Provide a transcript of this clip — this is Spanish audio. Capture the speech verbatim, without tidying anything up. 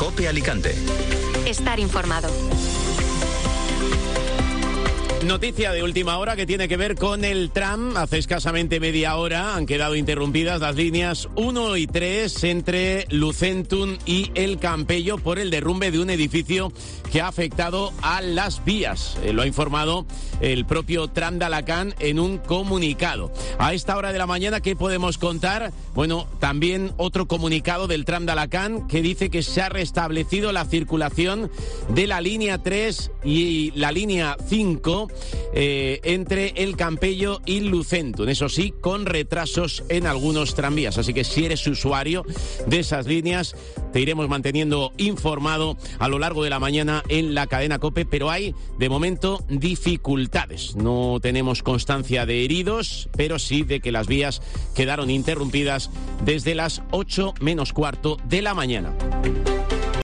COPE Alicante. Estar informado. Noticia de última hora que tiene que ver con el tram. Hace escasamente media hora han quedado interrumpidas las líneas uno y tres entre Lucentum y El Campello por el derrumbe de un edificio que ha afectado a las vías. Eh, lo ha informado el propio Tram de Alacant en un comunicado. A esta hora de la mañana, ¿qué podemos contar? Bueno, también otro comunicado del Tram de Alacant que dice que se ha restablecido la circulación de la línea tres y la línea cinco Eh, entre El Campello y Lucentum, eso sí, con retrasos en algunos tranvías. Así que si eres usuario de esas líneas, te iremos manteniendo informado a lo largo de la mañana en la cadena COPE, pero hay de momento dificultades. No tenemos constancia de heridos, pero sí de que las vías quedaron interrumpidas desde las ocho menos cuarto de la mañana.